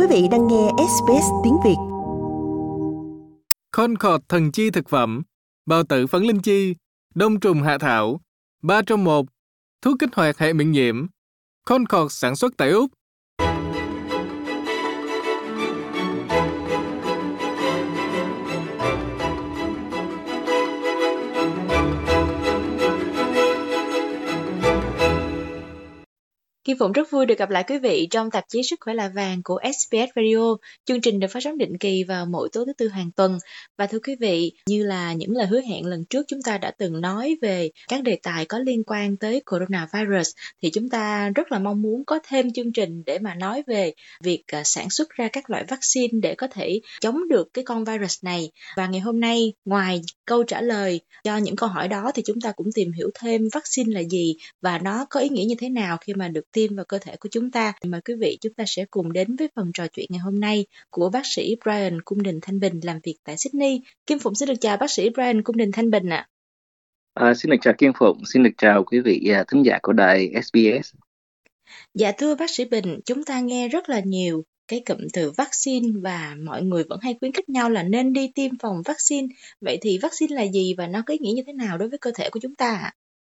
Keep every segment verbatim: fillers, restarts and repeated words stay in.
vị đang nghe ét bê ét tiếng Việt. Concord thần chi thực phẩm, bào tử phấn linh chi, đông trùng hạ thảo, ba trong một, thuốc kích hoạt hệ miễn nhiễm. Concord sản xuất tại Úc. Kim Phụng rất vui được gặp lại quý vị trong tạp chí Sức khỏe là vàng của ét bê ét Radio. Chương trình được phát sóng định kỳ vào mỗi tối thứ tư hàng tuần. Và thưa quý vị, như là những lời hứa hẹn lần trước chúng ta đã từng nói về các đề tài có liên quan tới coronavirus, thì chúng ta rất là mong muốn có thêm chương trình để mà nói về việc sản xuất ra các loại vaccine để có thể chống được cái con virus này. Và ngày hôm nay, ngoài câu trả lời cho những câu hỏi đó thì chúng ta cũng tìm hiểu thêm vaccine là gì và nó có ý nghĩa như thế nào khi mà được tiêm vào cơ thể của chúng ta. Mời quý vị chúng ta sẽ cùng đến với phần trò chuyện ngày hôm nay của bác sĩ Brian Cung Đình Thanh Bình làm việc tại Sydney. Kim Phụng xin được chào bác sĩ Brian Cung Đình Thanh Bình ạ. À. À, xin được chào Kim Phụng, xin được chào quý vị uh, thính giả của đài ét bê ét. Dạ thưa bác sĩ Bình, chúng ta nghe rất là nhiều cái cụm từ vaccine và mọi người vẫn hay khuyến khích nhau là nên đi tiêm phòng vaccine. Vậy thì vaccine là gì và nó có ý nghĩa như thế nào đối với cơ thể của chúng ta ạ?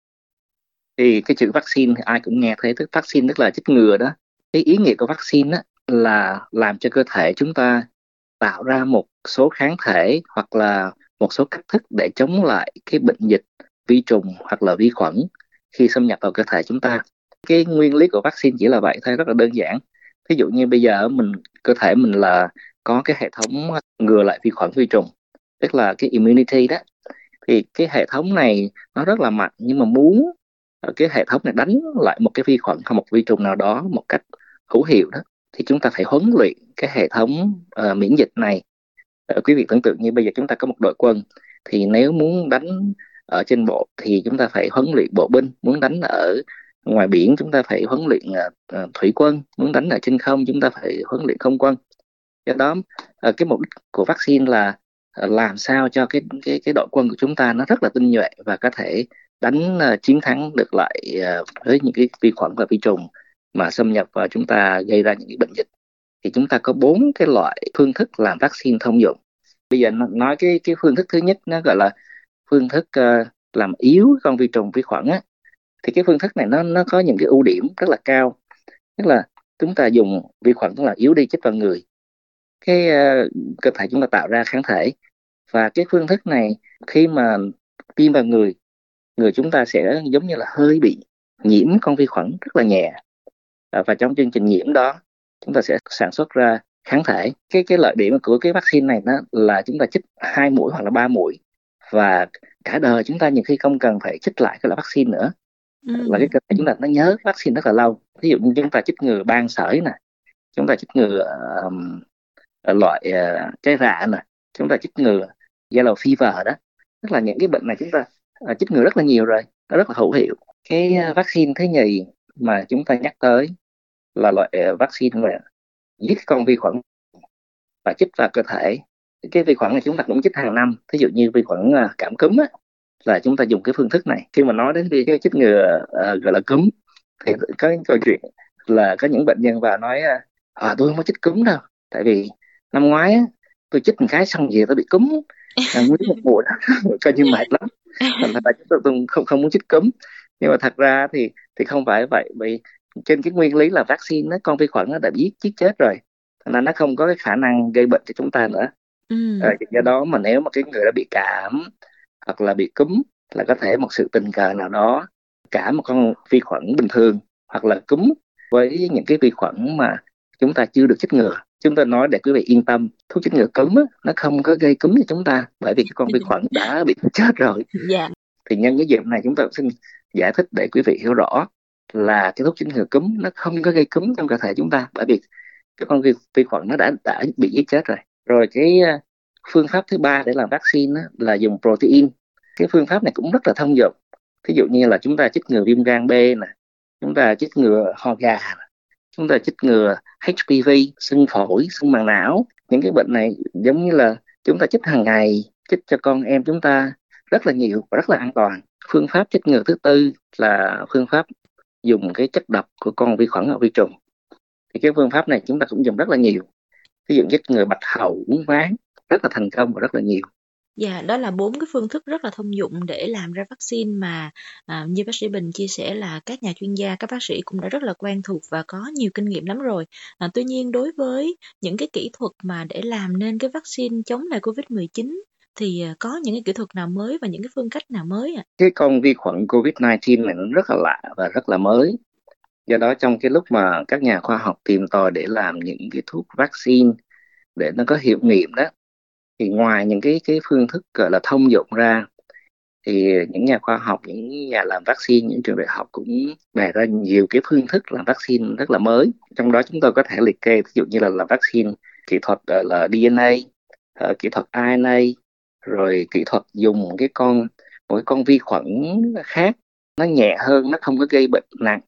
Thì cái chữ vaccine thì ai cũng nghe thấy, tức vaccine tức là chích ngừa đó. Cái ý nghĩa của vaccine đó là làm cho cơ thể chúng ta tạo ra một số kháng thể hoặc là một số cách thức để chống lại cái bệnh dịch, vi trùng hoặc là vi khuẩn khi xâm nhập vào cơ thể chúng ta. Cái nguyên lý của vaccine chỉ là vậy thôi, rất là đơn giản. Ví dụ như bây giờ mình cơ thể mình là có cái hệ thống ngừa lại vi khuẩn vi trùng, tức là cái immunity đó. Thì cái hệ thống này nó rất là mạnh, nhưng mà muốn cái hệ thống này đánh lại một cái vi khuẩn hay một vi trùng nào đó một cách hữu hiệu đó, thì chúng ta phải huấn luyện cái hệ thống uh, miễn dịch này. Uh, quý vị tưởng tượng như bây giờ chúng ta có một đội quân, thì nếu muốn đánh ở trên bộ thì chúng ta phải huấn luyện bộ binh, muốn đánh ở ngoài biển chúng ta phải huấn luyện uh, uh, thủy quân, muốn đánh ở trên không chúng ta phải huấn luyện không quân. Do đó uh, cái mục đích của vaccine là uh, làm sao cho cái cái cái đội quân của chúng ta nó rất là tinh nhuệ và có thể đánh uh, chiến thắng được lại uh, với những cái vi khuẩn và vi trùng mà xâm nhập vào chúng ta, gây ra những cái bệnh dịch. Thì chúng ta có bốn cái loại phương thức làm vaccine thông dụng. Bây giờ nói cái cái phương thức thứ nhất, nó gọi là phương thức uh, làm yếu con vi trùng vi khuẩn á. Thì cái phương thức này nó nó có những cái ưu điểm rất là cao. Tức là chúng ta dùng vi khuẩn là yếu đi chích vào người, cái uh, cơ thể chúng ta tạo ra kháng thể. Và cái phương thức này khi mà tiêm vào người, người chúng ta sẽ giống như là hơi bị nhiễm con vi khuẩn rất là nhẹ. À, và trong chương trình nhiễm đó chúng ta sẽ sản xuất ra kháng thể. Cái cái lợi điểm của cái vaccine này đó là chúng ta chích hai mũi hoặc là ba mũi, và cả đời chúng ta nhiều khi không cần phải chích lại cái loại vaccine nữa. Ừ. Là cái cơ thể chúng ta nó nhớ vaccine rất là lâu. Ví dụ như chúng ta chích ngừa ban sởi nè, chúng ta chích ngừa um, loại uh, trái rạ nè, chúng ta chích ngừa yellow fever đó. Tức là những cái bệnh này chúng ta uh, chích ngừa rất là nhiều rồi, nó rất là hữu hiệu. Cái uh, vaccine thứ nhì mà chúng ta nhắc tới là loại uh, vaccine về giết con vi khuẩn và chích vào cơ thể. Cái vi khuẩn này chúng ta cũng chích hàng năm. Ví dụ như vi khuẩn uh, cảm cúm á, là chúng ta dùng cái phương thức này. Khi mà nói đến cái chích ngừa uh, gọi là cúm, thì có câu chuyện là có những bệnh nhân vào nói à tôi không có chích cúm đâu, tại vì năm ngoái á, tôi chích một cái xong về tôi bị cúm nguyên một mùa đó, coi như mệt lắm, thành ra tôi, tôi không không muốn chích cúm. Nhưng mà thật ra thì thì không phải vậy, vì trên cái nguyên lý là vaccine nó con vi khuẩn nó đã giết giết chết rồi, thành ra nó không có cái khả năng gây bệnh cho chúng ta nữa. Ừ. À, do đó mà nếu mà cái người đã bị cảm hoặc là bị cúm, là có thể một sự tình cờ nào đó cả một con vi khuẩn bình thường hoặc là cúm với những cái vi khuẩn mà chúng ta chưa được chích ngừa. Chúng ta nói để quý vị yên tâm, thuốc chích ngừa cúm á, nó không có gây cúm cho chúng ta, bởi vì cái con vi khuẩn đã bị chết rồi. Yeah. Thì nhân cái dịp này chúng ta xin giải thích để quý vị hiểu rõ là cái thuốc chích ngừa cúm nó không có gây cúm trong cơ thể chúng ta, bởi vì cái con vi, vi khuẩn nó đã đã bị giết chết rồi. Rồi cái phương pháp thứ ba để làm vaccine á, là dùng protein. Cái phương pháp này cũng rất là thông dụng. Ví dụ như là chúng ta chích ngừa viêm gan B nè, chúng ta chích ngừa ho gà, chúng ta chích ngừa hát pê vê, sưng phổi, sưng màng não. Những cái bệnh này giống như là chúng ta chích hàng ngày, chích cho con em chúng ta rất là nhiều và rất là an toàn. Phương pháp chích ngừa thứ tư là phương pháp dùng cái chất độc của con vi khuẩn hoặc vi trùng. Thì cái phương pháp này chúng ta cũng dùng rất là nhiều. ví dụ chích ngừa bạch hầu, uốn ván rất là thành công và rất là nhiều. Dạ, đó là bốn cái phương thức rất là thông dụng để làm ra vaccine mà à, như bác sĩ Bình chia sẻ là các nhà chuyên gia, các bác sĩ cũng đã rất là quen thuộc và có nhiều kinh nghiệm lắm rồi. À, tuy nhiên đối với những cái kỹ thuật mà để làm nên cái vaccine chống lại covid mười chín thì à, có những cái kỹ thuật nào mới và những cái phương cách nào mới ạ? Cái con vi khuẩn covid mười chín này nó rất là lạ và rất là mới. Do đó trong cái lúc mà các nhà khoa học tìm tòi để làm những cái thuốc vaccine để nó có hiệu nghiệm đó, thì ngoài những cái cái phương thức gọi là thông dụng ra, thì những nhà khoa học, những nhà làm vaccine, những trường đại học cũng đề ra nhiều cái phương thức làm vaccine rất là mới. Trong đó chúng tôi có thể liệt kê ví dụ như là làm vaccine kỹ thuật gọi là đê en a, uh, kỹ thuật rờ en a, rồi kỹ thuật dùng cái con một cái con vi khuẩn khác, nó nhẹ hơn, nó không có gây bệnh nặng,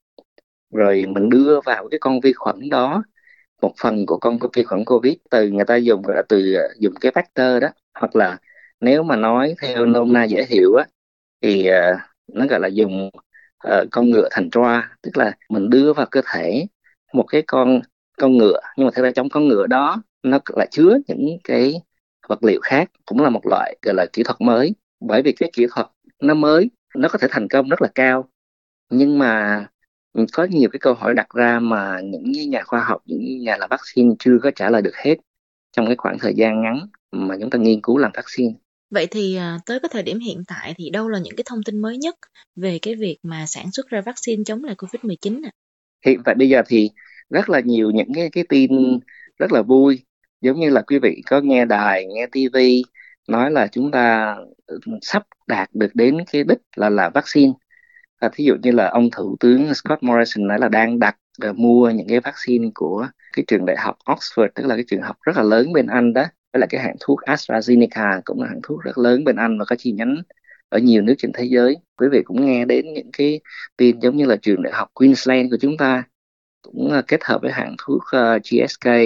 rồi mình đưa vào cái con vi khuẩn đó một phần của con vi khuẩn covid, từ người ta dùng gọi là từ dùng cái vector đó, hoặc là nếu mà nói theo nôm na dễ hiểu á thì uh, nó gọi là dùng uh, con ngựa thành troa, tức là mình đưa vào cơ thể một cái con con ngựa, nhưng mà thực ra trong con ngựa đó nó lại chứa những cái vật liệu khác, cũng là một loại gọi là kỹ thuật mới. Bởi vì cái kỹ thuật nó mới, nó có thể thành công rất là cao, nhưng mà có nhiều cái câu hỏi đặt ra mà những nhà khoa học, những nhà làm vaccine chưa có trả lời được hết trong cái khoảng thời gian ngắn mà chúng ta nghiên cứu làm vaccine. Vậy thì à, tới cái thời điểm hiện tại thì đâu là những cái thông tin mới nhất về cái việc mà sản xuất ra vaccine chống lại covid mười chín ạ? Hiện tại bây giờ thì rất là nhiều những cái, cái tin rất là vui, giống như là quý vị có nghe đài, nghe tivi nói là chúng ta sắp đạt được đến cái đích là làm vaccine. À, thí dụ như là ông Thủ tướng Scott Morrison nói là đang đặt uh, mua những cái vaccine của cái trường đại học Oxford, tức là cái trường học rất là lớn bên Anh đó, với là cái hãng thuốc AstraZeneca cũng là hãng thuốc rất lớn bên Anh và có chi nhánh ở nhiều nước trên thế giới. Quý vị cũng nghe đến những cái tin giống như là trường đại học Queensland của chúng ta cũng uh, kết hợp với hãng thuốc uh, giê ét ca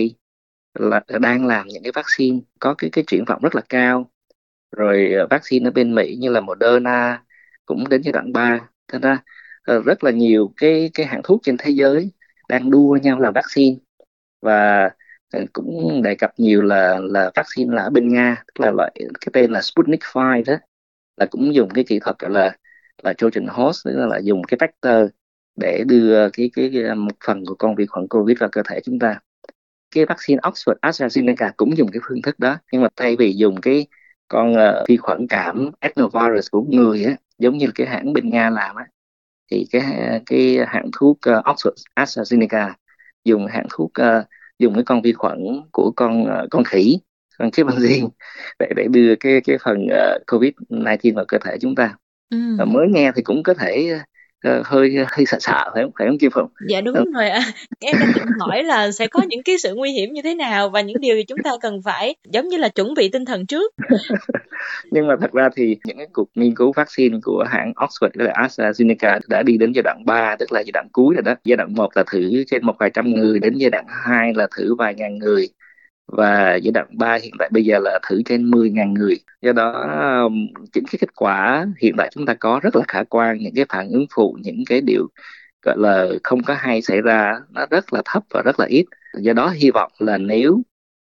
là đang làm những cái vaccine có cái cái triển vọng rất là cao. Rồi uh, vaccine ở bên Mỹ như là Moderna cũng đến giai đoạn ba. Thật ra uh, rất là nhiều cái cái hãng thuốc trên thế giới đang đua nhau làm vaccine, và uh, cũng đề cập nhiều là là vaccine là ở bên Nga, tức là loại cái tên là Sputnik năm đó, là cũng dùng cái kỹ thuật gọi là là Trojan horse, tức là, là dùng cái vector để đưa cái, cái cái một phần của con vi khuẩn covid vào cơ thể chúng ta. Cái vaccine Oxford AstraZeneca cũng dùng cái phương thức đó, nhưng mà thay vì dùng cái con uh, vi khuẩn cảm adenovirus của người á, giống như cái hãng bên Nga làm á, thì cái cái hãng thuốc uh, Oxford AstraZeneca dùng hãng thuốc uh, dùng cái con vi khuẩn của con uh, con khỉ, con chimpanzee để để đưa cái cái phần uh, covid mười chín vào cơ thể chúng ta. Ừ. Và mới nghe thì cũng có thể uh, hơi hơi sợ sợ phải không phải không Kim Phụng? Dạ đúng Ừ. rồi ạ. À. Em đang định hỏi là sẽ có những cái sự nguy hiểm như thế nào và những điều gì chúng ta cần phải giống như là chuẩn bị tinh thần trước. Nhưng mà thật ra thì những cái cuộc nghiên cứu vaccine của hãng Oxford với lại AstraZeneca đã đi đến giai đoạn ba, tức là giai đoạn cuối rồi đó. Giai đoạn một là thử trên một vài trăm người, đến giai đoạn hai là thử vài ngàn người, và giai đoạn ba hiện tại bây giờ là thử trên mười nghìn người. Do đó chính cái kết quả hiện tại chúng ta có rất là khả quan, những cái phản ứng phụ, những cái điều gọi là không có hay xảy ra nó rất là thấp và rất là ít. Do đó hy vọng là nếu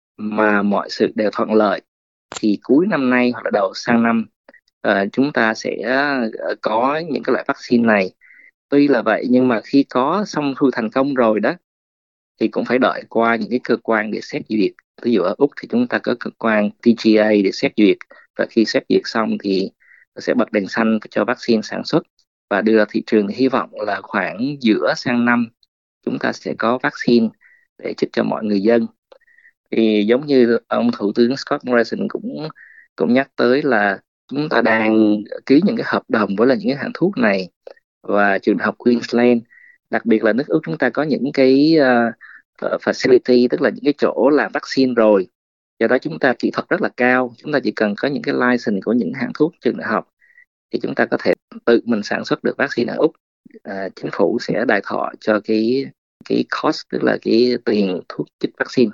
mà mọi sự đều thuận lợi thì cuối năm nay hoặc là đầu sang năm uh, chúng ta sẽ uh, có những cái loại vaccine này. Tuy là vậy nhưng mà khi có xong thu thành công rồi đó thì cũng phải đợi qua những cái cơ quan để xét duyệt. Ví dụ ở Úc thì chúng ta có cơ quan tê giê a để xét duyệt, và khi xét duyệt xong thì sẽ bật đèn xanh cho vaccine sản xuất và đưa ra thị trường. Thì hy vọng là khoảng giữa sang năm chúng ta sẽ có vaccine để chích cho mọi người dân. Thì giống như ông Thủ tướng Scott Morrison cũng cũng nhắc tới là chúng ta đang ký những cái hợp đồng với là những cái hãng thuốc này và trường đại học Queensland, đặc biệt là nước Úc chúng ta có những cái uh, facility, tức là những cái chỗ làm vaccine rồi. Do đó chúng ta kỹ thuật rất là cao, chúng ta chỉ cần có những cái license của những hãng thuốc trường đại học thì chúng ta có thể tự mình sản xuất được vaccine ở Úc. Uh, chính phủ sẽ đài thọ cho cái cái cost, tức là cái tiền thuốc chích vaccine.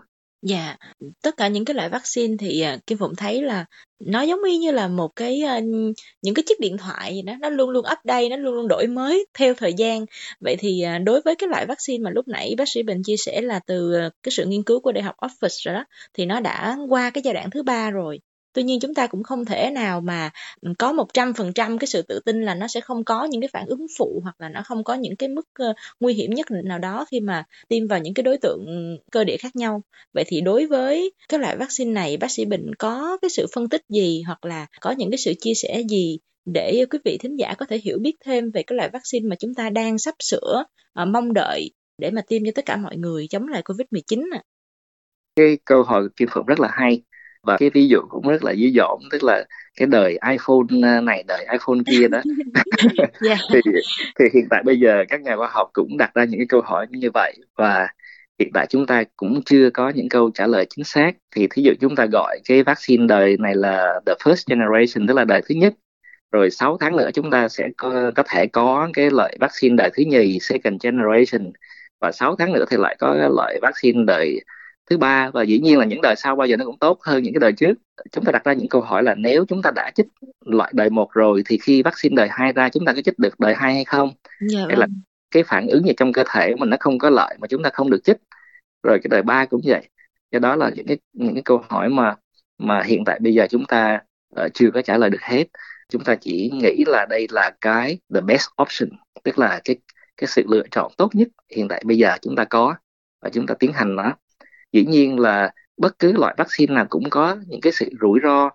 Dạ, tất cả những cái loại vaccine thì à, Kim Phụng thấy là nó giống y như là một cái à, những cái chiếc điện thoại gì đó, nó luôn luôn update, nó luôn luôn đổi mới theo thời gian. Vậy thì à, đối với cái loại vaccine mà lúc nãy bác sĩ Bình chia sẻ là từ à, cái sự nghiên cứu của Đại học Oxford rồi đó, thì nó đã qua cái giai đoạn thứ ba rồi. Tuy nhiên chúng ta cũng không thể nào mà có một trăm phần trăm cái sự tự tin là nó sẽ không có những cái phản ứng phụ, hoặc là nó không có những cái mức uh, nguy hiểm nhất định nào đó khi mà tiêm vào những cái đối tượng cơ địa khác nhau. Vậy thì đối với cái loại vaccine này, bác sĩ Bình có cái sự phân tích gì, hoặc là có những cái sự chia sẻ gì để quý vị thính giả có thể hiểu biết thêm về cái loại vaccine mà chúng ta đang sắp sửa uh, mong đợi để mà tiêm cho tất cả mọi người chống lại covid mười chín ạ? Cái câu hỏi của Kim Phượng rất là hay, và cái ví dụ cũng rất là dí dỏm, tức là cái đời iPhone này đời iPhone kia đó. Yeah. thì thì hiện tại bây giờ các nhà khoa học cũng đặt ra những cái câu hỏi như vậy, và hiện tại chúng ta cũng chưa có những câu trả lời chính xác. Thì thí dụ chúng ta gọi cái vaccine đời này là the first generation, tức là đời thứ nhất, rồi sáu tháng nữa chúng ta sẽ có, có thể có cái loại vaccine đời thứ nhì, second generation, và sáu tháng nữa thì lại có cái loại vaccine đời thứ ba, và dĩ nhiên là những đời sau bao giờ nó cũng tốt hơn những cái đời trước. Chúng ta đặt ra những câu hỏi là nếu chúng ta đã chích loại đời một rồi thì khi vaccine đời hai ra chúng ta có chích được đời hai hay không? Dạ Hay là vâng. cái phản ứng gì trong cơ thể mình nó không có lợi mà chúng ta không được chích, rồi cái đời ba cũng vậy. Do đó là những cái những cái câu hỏi mà mà hiện tại bây giờ chúng ta uh, chưa có trả lời được hết. Chúng ta chỉ nghĩ là đây là cái the best option, tức là cái cái sự lựa chọn tốt nhất hiện tại bây giờ chúng ta có, và chúng ta tiến hành nó. Dĩ nhiên là bất cứ loại vaccine nào cũng có những cái sự rủi ro,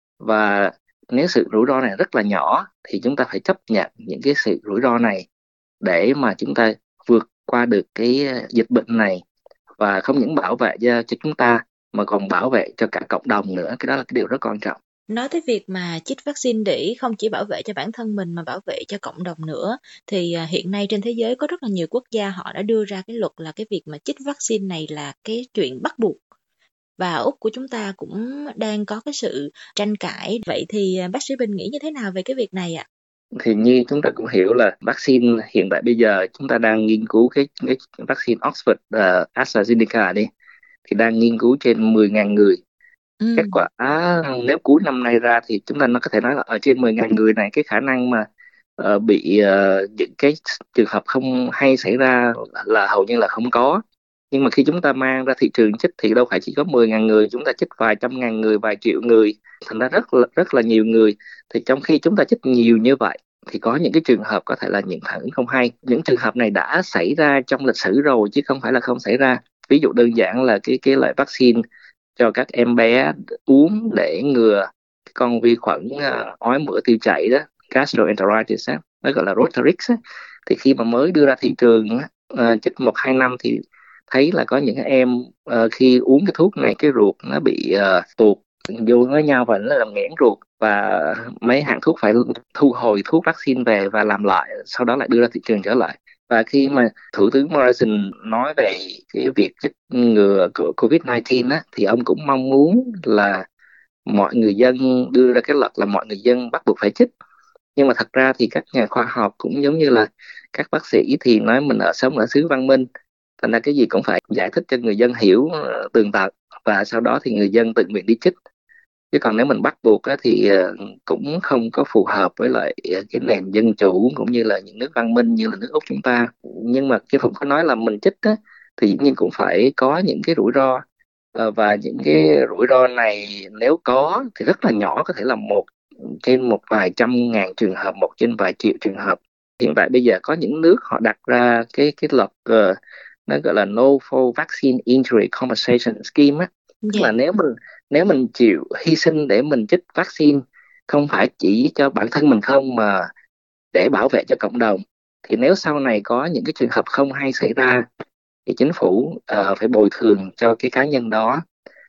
và nếu sự rủi ro này rất là nhỏ thì chúng ta phải chấp nhận những cái sự rủi ro này để mà chúng ta vượt qua được cái dịch bệnh này, và không những bảo vệ cho, cho chúng ta mà còn bảo vệ cho cả cộng đồng nữa. Cái đó là cái điều rất quan trọng. Nói tới việc mà chích vaccine để không chỉ bảo vệ cho bản thân mình mà bảo vệ cho cộng đồng nữa, thì à, hiện nay trên thế giới có rất là nhiều quốc gia họ đã đưa ra cái luật là cái việc mà chích vaccine này là cái chuyện bắt buộc. Và Úc của chúng ta cũng đang có cái sự tranh cãi. Vậy thì à, bác sĩ Bình nghĩ như thế nào về cái việc này ạ? Thì như chúng ta cũng hiểu là vaccine hiện tại bây giờ chúng ta đang nghiên cứu cái, cái vaccine Oxford uh, AstraZeneca đi, thì đang nghiên cứu trên mười nghìn người. Ừ. Kết quả nếu cuối năm nay ra thì chúng ta nó có thể nói là ở trên mười nghìn người này, cái khả năng mà uh, bị uh, những cái trường hợp không hay xảy ra là hầu như là không có. Nhưng mà khi chúng ta mang ra thị trường chích thì đâu phải chỉ có mười nghìn người, chúng ta chích vài trăm ngàn người, vài triệu người, thành ra rất là, rất là nhiều người. Thì trong khi chúng ta chích nhiều như vậy thì có những cái trường hợp có thể là những phản ứng không hay. Những trường hợp này đã xảy ra trong lịch sử rồi chứ không phải là không xảy ra. Ví dụ đơn giản là cái cái loại vaccine cho các em bé uống để ngừa con vi khuẩn uh, ói mửa tiêu chảy đó, gastroenteritis á, nó gọi là Rotarix á. Thì khi mà mới đưa ra thị trường uh, chích một hai năm thì thấy là có những em uh, khi uống cái thuốc này cái ruột nó bị uh, tuột vô với nhau và nó làm nghẽn ruột, và mấy hãng thuốc phải thu hồi thuốc vaccine về và làm lại, sau đó lại đưa ra thị trường trở lại. Và khi mà Thủ tướng Morrison nói về cái việc chích ngừa của covid mười chín á, thì ông cũng mong muốn là mọi người dân đưa ra cái luật là mọi người dân bắt buộc phải chích. Nhưng mà thật ra thì các nhà khoa học cũng giống như là các bác sĩ thì nói mình ở sống ở xứ văn minh, thành ra cái gì cũng phải giải thích cho người dân hiểu tường tận, và sau đó thì người dân tự nguyện đi chích. Chứ còn nếu mình bắt buộc á, thì cũng không có phù hợp với lại cái nền dân chủ cũng như là những nước văn minh như là nước Úc chúng ta. Nhưng mà cái Phụng có nói là mình chích á, thì dĩ nhiên cũng phải có những cái rủi ro, và những cái rủi ro này nếu có thì rất là nhỏ, có thể là một trên một vài trăm ngàn trường hợp, một trên vài triệu trường hợp. Hiện tại bây giờ có những nước họ đặt ra cái cái luật uh, nó gọi là No Fault Vaccine Injury Compensation Scheme á. Tức Dạ. là nếu mình nếu mình chịu hy sinh để mình chích vaccine, không phải chỉ cho bản thân mình không mà để bảo vệ cho cộng đồng, thì nếu sau này có những cái trường hợp không hay xảy ra thì chính phủ uh, phải bồi thường cho cái cá nhân đó.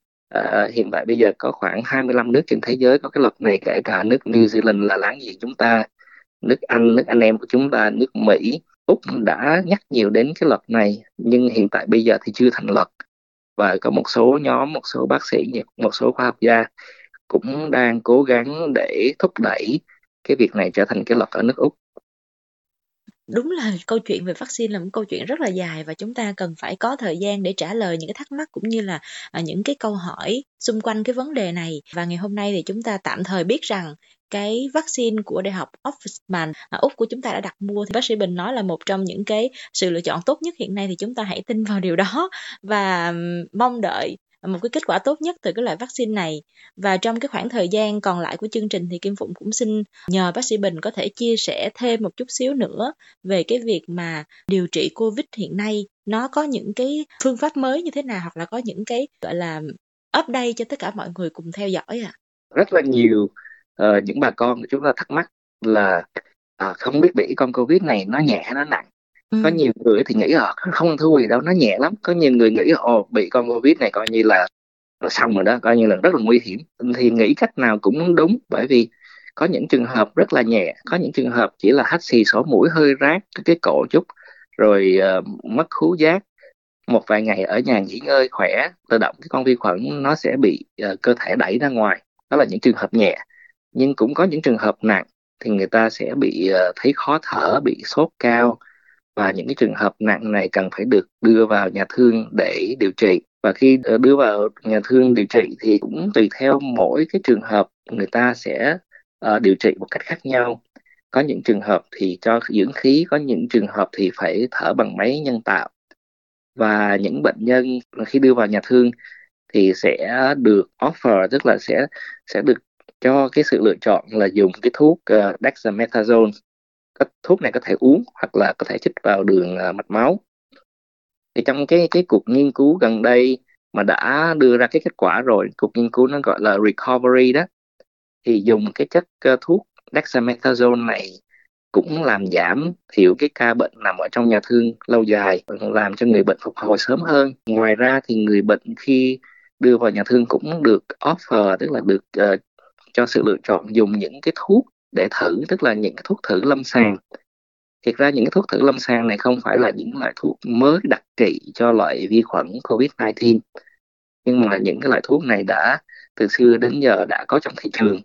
Uh, hiện tại bây giờ có khoảng hai mươi lăm nước trên thế giới có cái luật này, kể cả nước New Zealand là láng giềng chúng ta, nước Anh, nước anh em của chúng ta, nước Mỹ, Úc đã nhắc nhiều đến cái luật này, nhưng hiện tại bây giờ thì chưa thành luật. Và có một số nhóm, một số bác sĩ, một số khoa học gia cũng đang cố gắng để thúc đẩy cái việc này trở thành cái luật ở nước Úc. Đúng là câu chuyện về vaccine là một câu chuyện rất là dài và chúng ta cần phải có thời gian để trả lời những cái thắc mắc cũng như là à, những cái câu hỏi xung quanh cái vấn đề này. Và ngày hôm nay thì chúng ta tạm thời biết rằng cái vaccine của Đại học Oxford à, Úc của chúng ta đã đặt mua, thì bác sĩ Bình nói là một trong những cái sự lựa chọn tốt nhất hiện nay, thì chúng ta hãy tin vào điều đó và ừm, mong đợi một cái kết quả tốt nhất từ cái loại vaccine này. Và trong cái khoảng thời gian còn lại của chương trình thì Kim Phụng cũng xin nhờ bác sĩ Bình có thể chia sẻ thêm một chút xíu nữa về cái việc mà điều trị Covid hiện nay nó có những cái phương pháp mới như thế nào, hoặc là có những cái gọi là update cho tất cả mọi người cùng theo dõi ạ. Rất là nhiều ờ, những bà con của chúng ta thắc mắc là à, không biết bị con Covid này nó nhẹ hay nó nặng. Ừ. Có nhiều người thì nghĩ ờ không thua gì đâu, nó nhẹ lắm. Có nhiều người nghĩ ồ bị con Covid này coi như là là xong rồi đó, coi như là rất là nguy hiểm. Thì nghĩ cách nào cũng đúng, bởi vì có những trường hợp rất là nhẹ, có những trường hợp chỉ là hắt xì sổ mũi hơi rát cái cổ chút, rồi uh, mất khứu giác, một vài ngày ở nhà nghỉ ngơi khỏe, tự động cái con vi khuẩn nó sẽ bị uh, cơ thể đẩy ra ngoài. Đó là những trường hợp nhẹ. Nhưng cũng có những trường hợp nặng thì người ta sẽ bị uh, thấy khó thở, bị sốt cao, và những cái trường hợp nặng này cần phải được đưa vào nhà thương để điều trị. Và khi đưa vào nhà thương điều trị thì cũng tùy theo mỗi cái trường hợp người ta sẽ uh, điều trị một cách khác nhau. Có những trường hợp thì cho dưỡng khí, có những trường hợp thì phải thở bằng máy nhân tạo. Và những bệnh nhân khi đưa vào nhà thương thì sẽ được offer, tức là sẽ sẽ được cho cái sự lựa chọn là dùng cái thuốc uh, dexamethasone. Cái thuốc này có thể uống hoặc là có thể chích vào đường uh, mạch máu. Thì trong cái cái cuộc nghiên cứu gần đây mà đã đưa ra cái kết quả rồi, cuộc nghiên cứu nó gọi là recovery đó, thì dùng cái chất uh, thuốc dexamethasone này cũng làm giảm thiểu cái ca bệnh nằm ở trong nhà thương lâu dài, làm cho người bệnh phục hồi sớm hơn. Ngoài ra thì người bệnh khi đưa vào nhà thương cũng được offer, tức là được uh, cho sự lựa chọn dùng những cái thuốc để thử, tức là những cái thuốc thử lâm sàng. Thiệt ra những cái thuốc thử lâm sàng này không phải là những loại thuốc mới đặc trị cho loại vi khuẩn covid mười chín, nhưng mà những cái loại thuốc này đã từ xưa đến giờ đã có trong thị trường,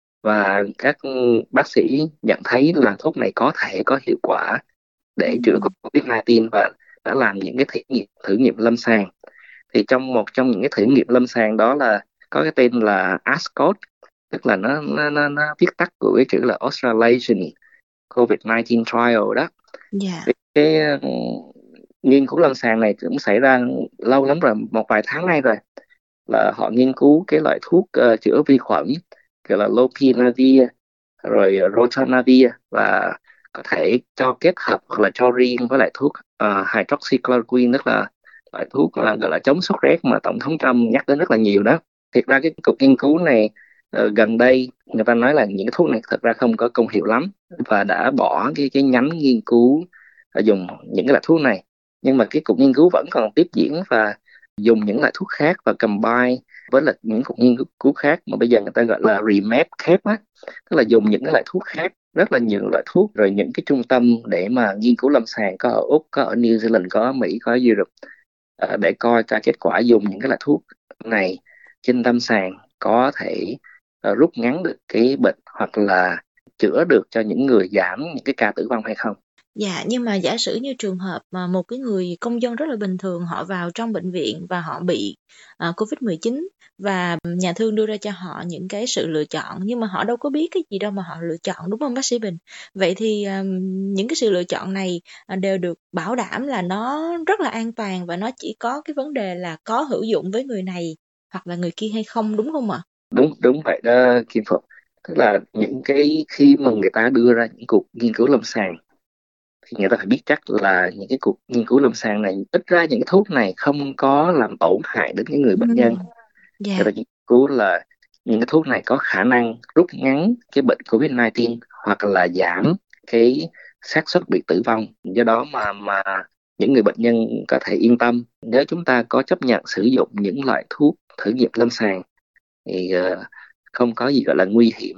và các bác sĩ nhận thấy là thuốc này có thể có hiệu quả để chữa covid mười chín và đã làm những cái thử nghiệm thử nghiệm lâm sàng. Thì trong một trong những cái thử nghiệm lâm sàng đó là có cái tên là ASCOT, tức là nó nó nó, nó viết tắt của cái chữ là Australasian covid mười chín Trial đó. Yeah. Cái, cái uh, nghiên cứu lâm sàng này cũng xảy ra lâu lắm rồi, một vài tháng nay rồi, là họ nghiên cứu cái loại thuốc uh, chữa vi khuẩn gọi là lopinavir rồi ritonavir, và có thể cho kết hợp hoặc là cho riêng với lại thuốc uh, hydroxychloroquine, tức là loại thuốc là gọi là chống sốt rét mà tổng thống Trump nhắc đến rất là nhiều đó. Thiệt ra cái cuộc nghiên cứu này uh, gần đây người ta nói là những cái thuốc này thật ra không có công hiệu lắm và đã bỏ cái cái nhánh nghiên cứu uh, dùng những cái loại thuốc này. Nhưng mà cái cuộc nghiên cứu vẫn còn tiếp diễn và dùng những loại thuốc khác và combine với là những cuộc nghiên cứu khác mà bây giờ người ta gọi là remap cap á, tức là dùng những cái loại thuốc khác, rất là nhiều loại thuốc, rồi những cái trung tâm để mà nghiên cứu lâm sàng có ở Úc, có ở New Zealand, có ở Mỹ, có ở Europe, uh, để coi ra kết quả dùng những cái loại thuốc này trên lâm sàng có thể uh, rút ngắn được cái bệnh hoặc là chữa được cho những người, giảm những cái ca tử vong hay không. Dạ, nhưng mà giả sử như trường hợp mà một cái người công dân rất là bình thường họ vào trong bệnh viện và họ bị uh, covid mười chín và nhà thương đưa ra cho họ những cái sự lựa chọn, nhưng mà họ đâu có biết cái gì đâu mà họ lựa chọn, đúng không bác sĩ Bình? Vậy thì um, những cái sự lựa chọn này uh, đều được bảo đảm là nó rất là an toàn và nó chỉ có cái vấn đề là có hữu dụng với người này hoặc là người kia hay không, đúng không ạ? Đúng, đúng vậy đó Kim Phượng. Tức là những cái khi mà người ta đưa ra những cuộc nghiên cứu lâm sàng thì người ta phải biết chắc là những cái cuộc nghiên cứu lâm sàng này, ít ra những cái thuốc này không có làm tổn hại đến những người bệnh nhân. Yeah. Người ta nghiên cứu là những cái thuốc này có khả năng rút ngắn cái bệnh covid mười chín hoặc là giảm cái xác suất bị tử vong. Do đó mà mà những người bệnh nhân có thể yên tâm, nếu chúng ta có chấp nhận sử dụng những loại thuốc thử nghiệm lâm sàng thì uh, không có gì gọi là nguy hiểm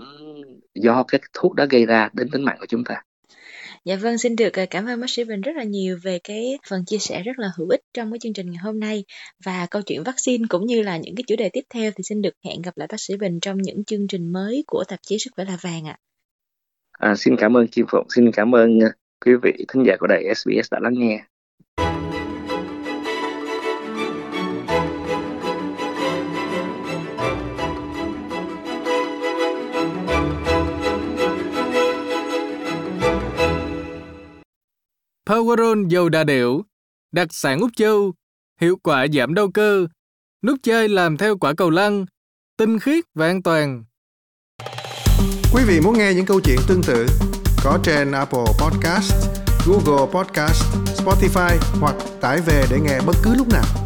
do cái thuốc đó gây ra đến tính mạng của chúng ta. Dạ vâng, xin được cảm ơn bác sĩ Bình rất là nhiều về cái phần chia sẻ rất là hữu ích trong cái chương trình ngày hôm nay, và câu chuyện vaccine cũng như là những cái chủ đề tiếp theo thì xin được hẹn gặp lại bác sĩ Bình trong những chương trình mới của tạp chí Sức Khỏe Là Vàng ạ. À, xin cảm ơn Kim Phụng, xin cảm ơn quý vị thính giả của đài ét bê ét đã lắng nghe. Powerol dầu đà điểu, đặc sản Úc Châu, hiệu quả giảm đau cơ, nút chai làm theo quả cầu lăn, tinh khiết và an toàn. Quý vị muốn nghe những câu chuyện tương tự có trên Apple Podcast, Google Podcast, Spotify hoặc tải về để nghe bất cứ lúc nào.